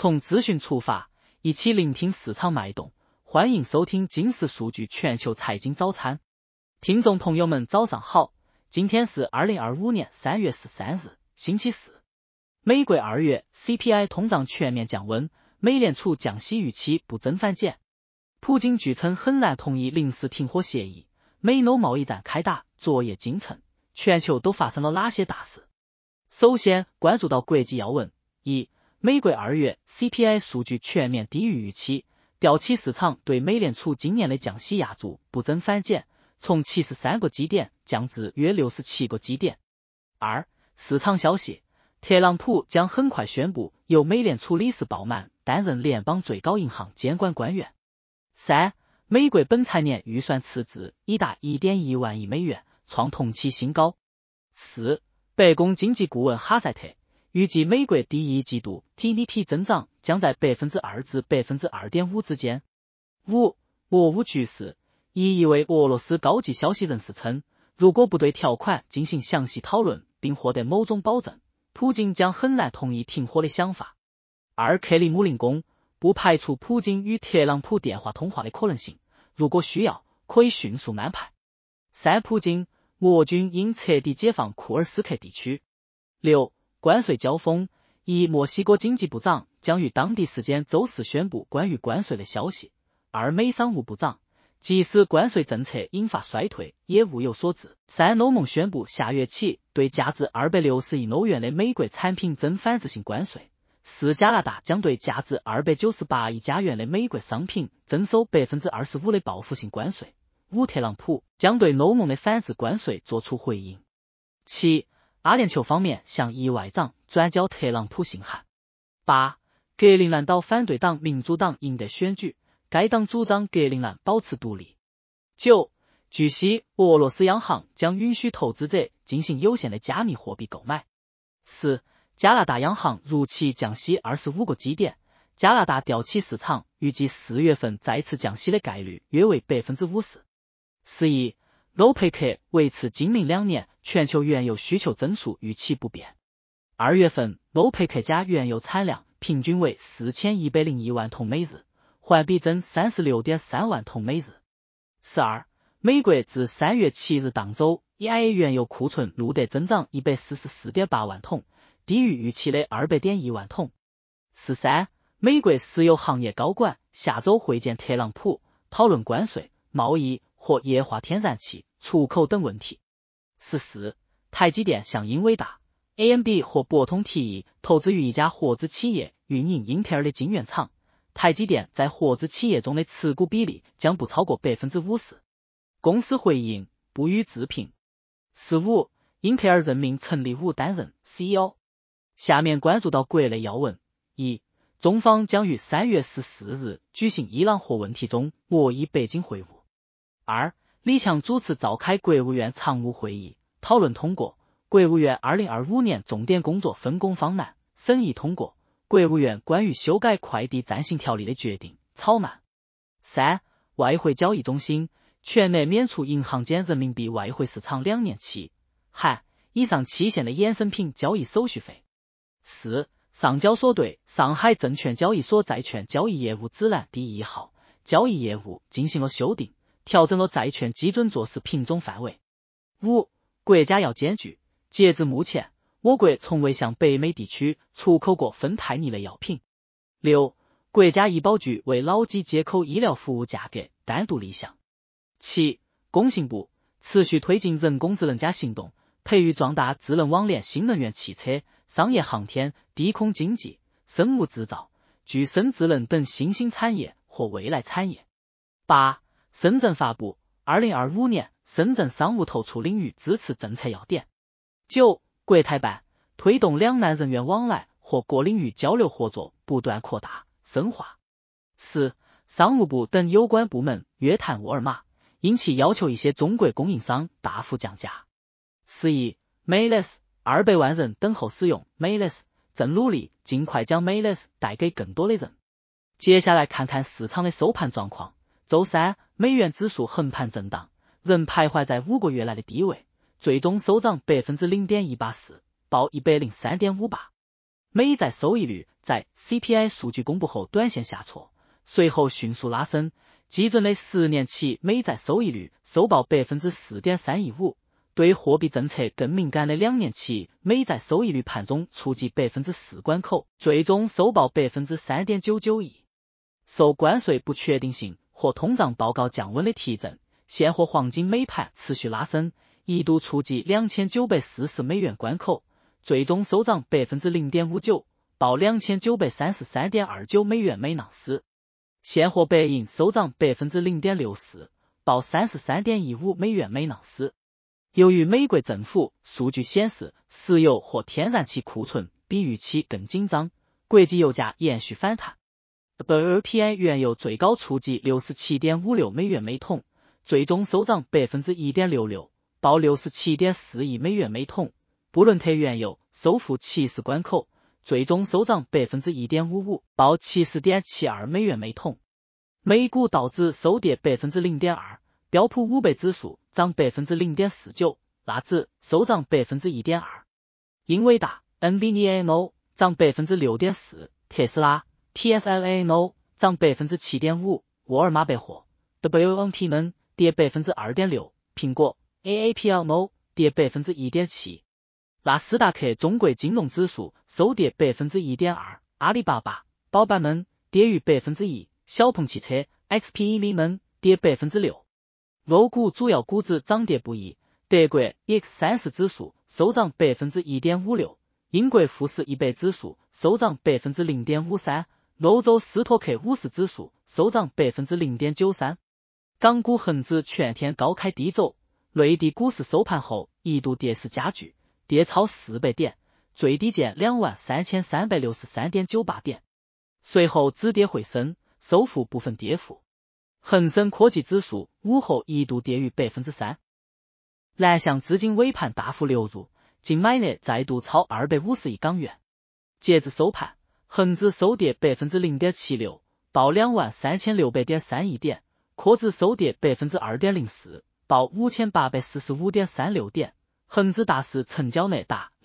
从资讯出发，一起聆听市场脉动。欢迎收听金石数据全球财经早餐。听众朋友们早上好，今天是2025年3月13日，星期四。美国2月 CPI 通胀全面降温，美联储降息预期不增反减。普京据称很难同意临时停火协议，美欧贸易战开打，昨夜今晨，全球都发生了哪些大事？首先关注到国际要闻。一、美国2月 CPI 数据全面低于预期，吊起市场对美联储今年的降息压注不增反减，从73个基点降至约67个基点。二、市场消息，特朗普将很快宣布由美联储理事鲍曼担任联邦最高银行监管官员。三、美国本财年预算赤字已达 1.1 万亿美元，创同期新高。四、白宫经济顾问哈塞特预计美国第一季度 GDP 增长将在 2% 至 2.5% 之间。五、俄乌局势，一位俄罗斯高级消息人士称，如果不对条款进行详细讨论并获得某种保证，普京将很难同意停火的想法。二、克里姆林宫不排除普京与特朗普电话通话的可能性，如果需要，可以迅速安排。三、普京，俄军应彻底解放库尔斯克地区。六、关税交锋，墨西哥经济部长将于当地时间周四宣布关于关税的消息，而美商务部长即使关税政策引发衰退也物有所值。三、欧盟宣布下月起对价值260亿欧元的美国产品征反制性关税。四、加拿大将对价值298亿加元的美国商品征收 25% 的报复性关税。五、特朗普将对欧盟的反制关税作出回应。七、阿联酋方面向伊外长转交特朗普信函。八、格陵兰岛反对党民主党赢得选举，该党主张格陵兰保持独立。九、据悉俄罗斯央行将允许投资者进行有限的加密货币购买。十、加拿大央行如期降息25个基点，加拿大吊起市场预计4月份再次降息的概率约为 50%。11、欧佩克维持今明2年全球原油需求增速预期不变。2月份欧佩克加原油产量平均为4101万桶每日，环比增 36.3 万桶每日。12、美国自3月7日当周 EIA 原油库存录得增长 144.8 万桶，低于预期的 200.1 万桶。13、美国石油行业高管下周会见特朗普，讨论关税、贸易或液化天然气、出口等问题。14、台积电向英伟达、AMD 或博通提议投资于一家合资企业运营英特尔的晶圆厂，台积电在合资企业中的持股比例将不超过 50%。公司回应不予置评。15、英特尔任命陈立武担任 CEO。下面关注到国内要闻。一、中方将于3月14日举行伊朗核问题中俄伊北京会晤。二、李强主持召开国务院常务会议，讨论通过国务院2025年重点工作分工方案，审议通过国务院关于修改快递暂行条例的决定草案。三、外汇交易中心全面免除银行间人民币外汇市场2年期含以上期限的衍生品交易手续费。四、上交所对上海证券交易所债券交易业务指南第1号交易业务进行了修订，调整了债券基准做市品种范围。五、国家要艰巨，截至目前，我国从未向北美地区出口过芬太尼类药品。六、国家医保局为脑机接口医疗服务价格单独立项。七、工信部持续推进人工智能加行动，培育壮大智能网联新能源汽车、商业航天、低空经济、生物制造、具生智能等新兴产业或未来产业。八、深圳发布2025年深圳商务投促领域支持政策要点。九、国台办推动两岸人员往来或各领域交流合作不断扩大深化。十、商务部等有关部门约谈沃尔玛，因其要求一些中国供应商大幅降价。11、Mayless 200万人等候使用 Mayless， 正努力尽快将 Mayless 带给更多的人。接下来看看市场的收盘状况。周三，美元指数横盘震荡，仍徘徊在5个月来的低位，最终收涨 0.184%， 报 103.58。 美债收益率在 CPI 数据公布后短线下挫，随后迅速拉升，基准的10年期美债收益率收报 4.315%， 对货币政策更敏感的2年期美债收益率盘中触及 4% 关口，最终收报 3.991%。受关税不确定性或通胀报告降温的提振，现货黄金美盘持续拉升，一度触及2940美元关口，最终收涨 0.59%， 报 2933.29 美元每盎司。现货白银收涨 0.64%， 报 33.15 美元每盎司。由于美国政府数据显示石油或天然气库存比预期更紧张，国际油价延续反弹。WTI 原油最高触及 67.56 美元每桶，最终收涨 1.66%， 报 67.4 亿美元每桶。布伦特原油收复70关口，最终收涨 1.55%， 报 70.72 美元每桶。美股道指收跌 0.2%， 标普500指数涨 0.49%， 纳指收涨 1.2%。英伟达 NVIDIA 涨 6.4%， 特斯拉 TSLA 涨 7.5%， 沃尔玛百货 WMT 跌 2.6%， 苹果 AAPL 跌 1.7%。纳斯达克中国金融指数收跌 1.2%， 阿里巴巴、宝板跌逾 1%， 小鹏汽车 XPE 跌 6%。欧股主要股指涨跌不一，德国 EX30 指数收涨 1.56%， 英国富时100指数收涨 0.53%， 欧洲斯托克50指数收涨 0.93%。港股恒指全天高开低走，内地股市收盘后一度跌势加剧，跌超400点，最低见 23,363.98 点，随后止跌回升，收复部分跌幅。恒生科技指数午后一度跌逾 3%。南向资金尾盘大幅流入，净买入再度超250亿港元。截至收盘，恒指收跌 0.76%， 报 23,600.3 亿点，科指收跌 2.04%， 报 5,845.36 点，恒指大市成交额达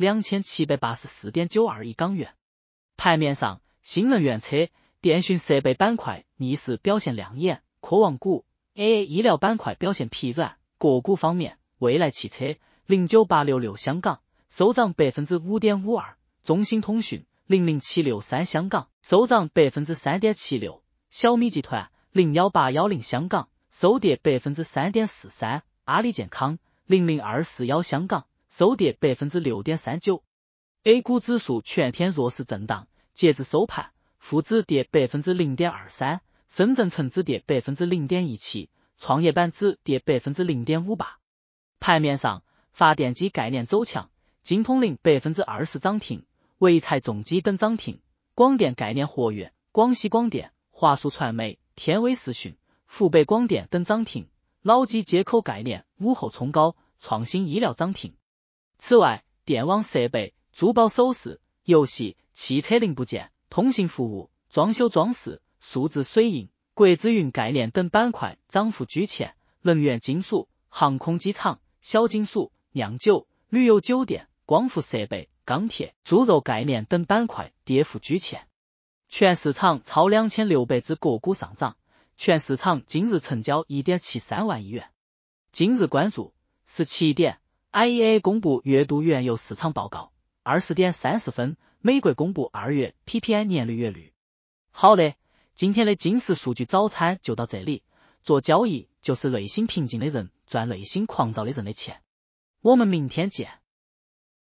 2,784.92 亿港元。盘面上，新能源车、电讯设备板块逆势表现亮眼，科网股、AA 医疗板块表现疲软。个股方面，蔚来汽车、09866香港收涨 5.52%， 中兴通讯、00763香港收涨 3.76%， 小米集团、01810香港收跌 3.43%， 阿里健康、00241香港收跌 6.39%。 A 股指数全天弱势震荡，截至收盘，沪指跌 0.23%， 深圳成指跌 0.17%， 创业板指跌 0.58%。 盘面上，发电机概念走强，金通令 20% 涨停，潍柴重机等涨停，广电概念活跃，广西广电、华数传媒、天威视讯、湖北广电等涨停，脑机接口概念午后冲高，创新医疗涨停。此外，电网设备、珠宝首饰、游戏、汽车零部件、通信服务、装修装饰、数字水印、国资云概念等板块涨幅居前，能源金属、航空机场、小金属、酿酒、旅游酒店、光伏设备、钢铁、猪肉概念等板块跌幅居前。全市场超2600只个股上涨，全市场今日成交 1.73 万亿元。今日关注17点 IEA 公布月度原油市场报告，20点30分美国公布2月 PPI 年率月率。好的，今天的金石数据早餐就到这里。做交易就是内心平静的人赚内心狂躁的人的钱。我们明天见。